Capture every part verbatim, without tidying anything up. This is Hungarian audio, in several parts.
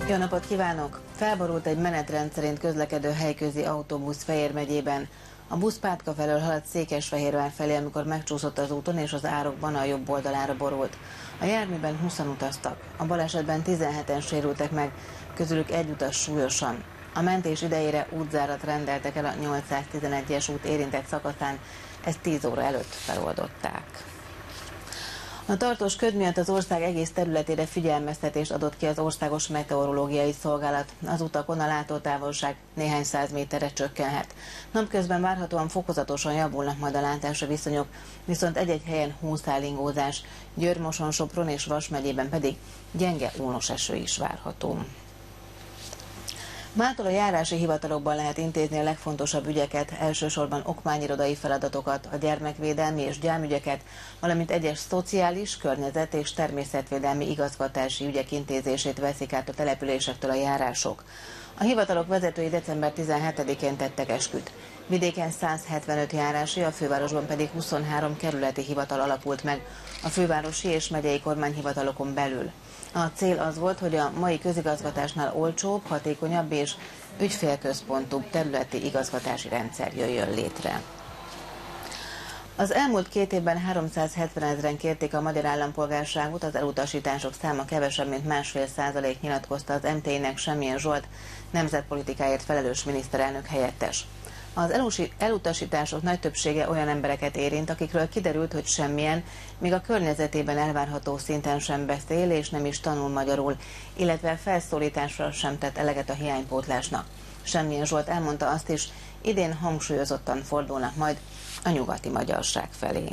Jó napot kívánok! Felborult egy menetrend szerint közlekedő helyközi autóbusz Fejér megyében. A busz Pátka felől haladt Székesfehérvár felé, amikor megcsúszott az úton, és az árokban a jobb oldalára borult. A járműben húszan utaztak. A balesetben tizenheten sérültek meg, közülük egy utas súlyosan. A mentés idejére útzárat rendeltek el a nyolcszáztizenegyes út érintett szakaszán, ezt tíz óra előtt feloldották. A tartós köd miatt az ország egész területére figyelmeztetést adott ki az Országos Meteorológiai Szolgálat. Az utakon a látótávolság néhány száz méterre csökkenhet. Napközben várhatóan fokozatosan javulnak majd a látási viszonyok, viszont egy-egy helyen hószálingózás, Győr, Moson, Sopron és Vas megyében pedig gyenge ónos eső is várható. Mától a járási hivatalokban lehet intézni a legfontosabb ügyeket, elsősorban okmányirodai feladatokat, a gyermekvédelmi és gyámügyeket, valamint egyes szociális, környezet és természetvédelmi igazgatási ügyek intézését veszik át a településektől a járások. A hivatalok vezetői december tizenhetedikén tettek esküt. Vidéken száz hetvenöt járási, a fővárosban pedig huszonhárom kerületi hivatal alapult meg a fővárosi és megyei kormányhivatalokon belül. A cél az volt, hogy a mai közigazgatásnál olcsóbb, hatékonyabb és ügyfélközpontúbb területi igazgatási rendszer jöjjön létre. Az elmúlt két évben háromszázhetven ezren kérték a magyar állampolgárságot, az elutasítások száma kevesebb, mint másfél százalék, nyilatkozta az em té i-nek Semmilyen Zsolt, nemzetpolitikáért felelős miniszterelnök helyettes. Az elutasítások nagy többsége olyan embereket érint, akikről kiderült, hogy semmilyen, még a környezetében elvárható szinten sem beszél és nem is tanul magyarul, illetve felszólításra sem tett eleget a hiánypótlásnak. Semmilyen Zsolt elmondta azt is, idén hangsúlyozottan fordulnak majd a nyugati magyarság felé.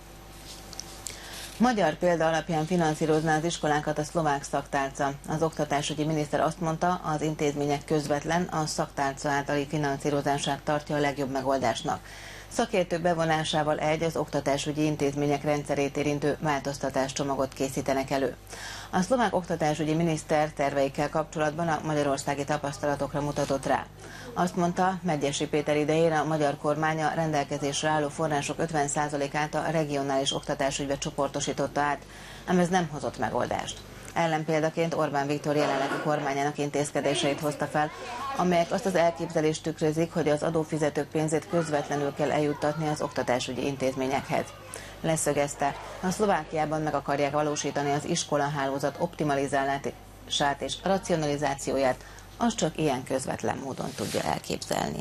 Magyar példa alapján finanszírozná az iskolákat a szlovák szaktálca. Az oktatásügyi miniszter azt mondta, az intézmények közvetlen a szaktálca általi finanszírozását tartja a legjobb megoldásnak. Szakértők bevonásával egy az oktatásügyi intézmények rendszerét érintő változtatáscsomagot készítenek elő. A szlovák oktatásügyi miniszter terveikkel kapcsolatban a magyarországi tapasztalatokra mutatott rá. Azt mondta, Medgyessy Péter idején a magyar kormány a rendelkezésre álló források ötven százalékát a regionális oktatásügybe csoportosította át, ám ez nem hozott megoldást. Ellenpéldaként Orbán Viktor jelenlegi kormányának intézkedéseit hozta fel, amelyek azt az elképzelést tükrözik, hogy az adófizetők pénzét közvetlenül kell eljuttatni az oktatásügyi intézményekhez. Leszögezte, a Szlovákiában meg akarják valósítani az iskolahálózat optimalizálását és racionalizációját, az csak ilyen közvetlen módon tudja elképzelni.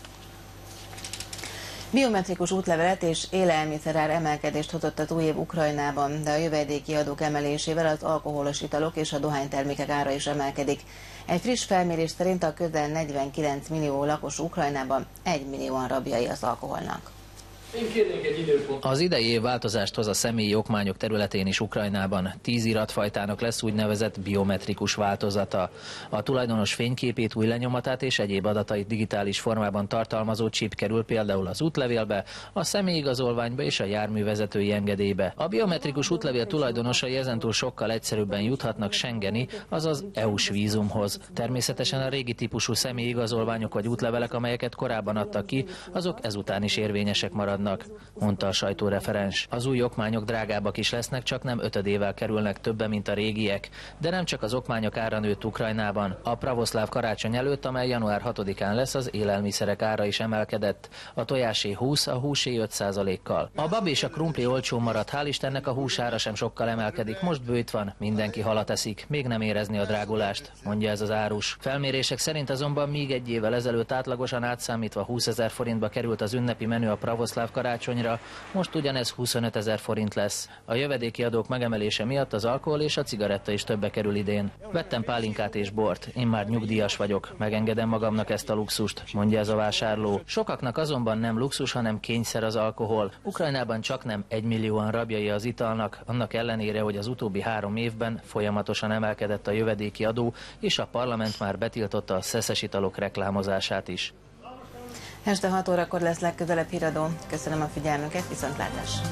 Biometrikus útlevelet és élelmiszerár emelkedést hozott az új év Ukrajnában, de a jövedéki adók emelésével az alkoholos italok és a dohánytermékek ára is emelkedik. Egy friss felmérés szerint a közel negyvenkilenc millió lakos Ukrajnában egy millióan rabjai az alkoholnak. Az idei év változást hoz a személyi okmányok területén is Ukrajnában. Tíz iratfajtának lesz úgynevezett biometrikus változata. A tulajdonos fényképét, új lenyomatát és egyéb adatait digitális formában tartalmazó chip kerül például az útlevélbe, a személyigazolványba és a járművezetői engedélybe. A biometrikus útlevél tulajdonosai ezentúl sokkal egyszerűbben juthatnak schengeni, azaz é u-s vízumhoz. Természetesen a régi típusú személyigazolványok vagy útlevelek, amelyeket korábban adtak ki, azok ezután is érvényesek maradnak, mondta a sajtóreferens. Az új okmányok drágábbak is lesznek, csak nem ötödével kerülnek többe, mint a régiek. De nem csak az okmányok ára nőtt Ukrajnában. A pravoszláv karácsony előtt, amely január hatodikán lesz, az élelmiszerek ára is emelkedett. A tojásé húsz, a húsé öt százalékkal. A bab és a krumpli olcsó maradt, hál' Istennek a hús ára sem sokkal emelkedik. Most bőjt van, mindenki halat eszik, még nem érezni a drágulást, mondja ez az árus. Felmérések szerint azonban még egy évvel ezelőtt átlagosan átszámítva húszezer forintba került az ünnepi menü a pravoszláv karácsonyra, most ugyanez huszonöt ezer forint lesz. A jövedéki adók megemelése miatt az alkohol és a cigaretta is többe kerül idén. Vettem pálinkát és bort, én már nyugdíjas vagyok, megengedem magamnak ezt a luxust, mondja ez a vásárló. Sokaknak azonban nem luxus, hanem kényszer az alkohol. Ukrajnában csaknem egymillióan rabjai az italnak, annak ellenére, hogy az utóbbi három évben folyamatosan emelkedett a jövedéki adó, és a parlament már betiltotta a szeszes italok reklámozását is. Este hat órakor lesz legközelebb híradó. Köszönöm a figyelmüket, viszontlátásra!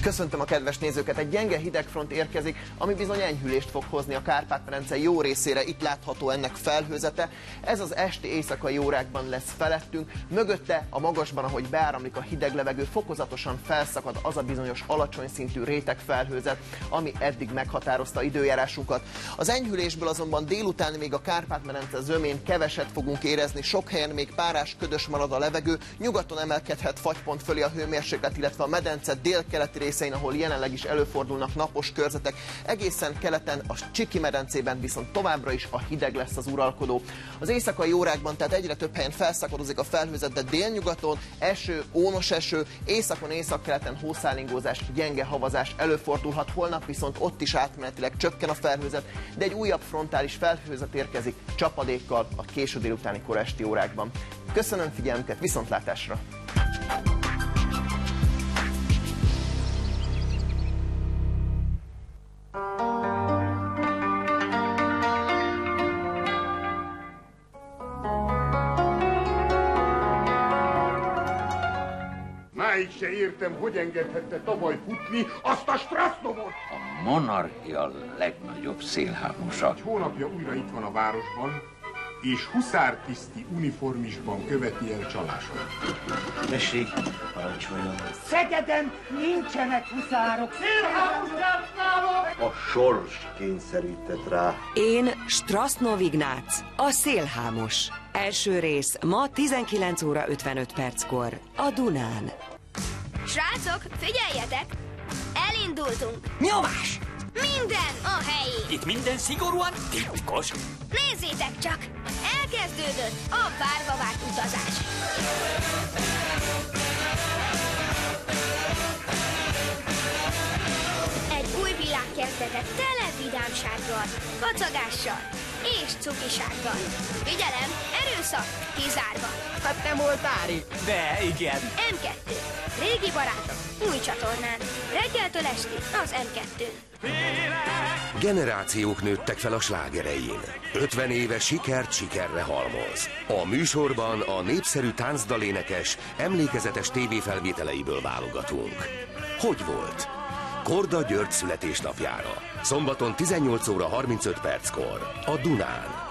Köszöntöm a kedves nézőket! Egy gyenge hidegfront érkezik, ami bizony enyhülést fog hozni a Kárpát-medence jó részére. Itt látható ennek felhőzete. Ez az esti éjszakai órákban lesz felettünk. Mögötte a magasban, ahogy beáramlik a hideg levegő, fokozatosan felszakad az a bizonyos alacsony szintű rétegfelhőzet, ami eddig meghatározta időjárásunkat. Az enyhülésből azonban délután még a Kárpát-medence zömén keveset fogunk érezni, sok helyen még párás, ködös marad a levegő, nyugaton emelkedhet fagypont fölé a hőmérséklet, illetve a medence délkeleti részein, ahol jelenleg is előfordulnak napos körzetek, egészen keleten, a Csiki medencében viszont továbbra is a hideg lesz az uralkodó. Az éjszakai órákban tehát egyre több helyen felszakadozik a felhőzet, de délnyugaton eső, ónos eső, északon, északkeleten hószálingózás, gyenge havazás előfordulhat. Holnap viszont ott is átmenetileg csökken a felhőzet, de egy újabb frontális felhőzet érkezik csapadékkal a késő délutáni kora esti órákban. Köszönöm figyelmüket, viszontlátásra! Máig se értem, hogy engedhette tavaly futni azt a Strasznovot! A monarchia legnagyobb szélhámosa. Egy hónapja újra itt van a városban, és huszártiszti uniformisban követi el csalását. Tessék, parancsoljon. Szegeden nincsenek huszárok! A sors kényszerített rá. Én Strasznov Ignác, a szélhámos. Első rész ma tizenkilenc óra ötvenöt perckor a Dunán. Srácok, figyeljetek! Elindultunk! Nyomás! Minden a helyén! Itt minden szigorúan titkos. Nézzétek csak! Elkezdődött a várva várt utazás! Egy új világ kezdete tele vidámsággal, kacagással és cukisággal. Figyelem, erőszak kizárva. Hát nem volt ári, de igen. em kettő. Régi barátok, új csatornán. Reggeltől esti az em kettőn. Generációk nőttek fel a slágerején. ötven éve sikert sikerre halmoz. A műsorban a népszerű táncdalénekes, emlékezetes tévéfelvételeiből válogatunk. Hogy volt? Korda György születésnapjára. Szombaton tizennyolc óra harmincöt perckor a Dunán.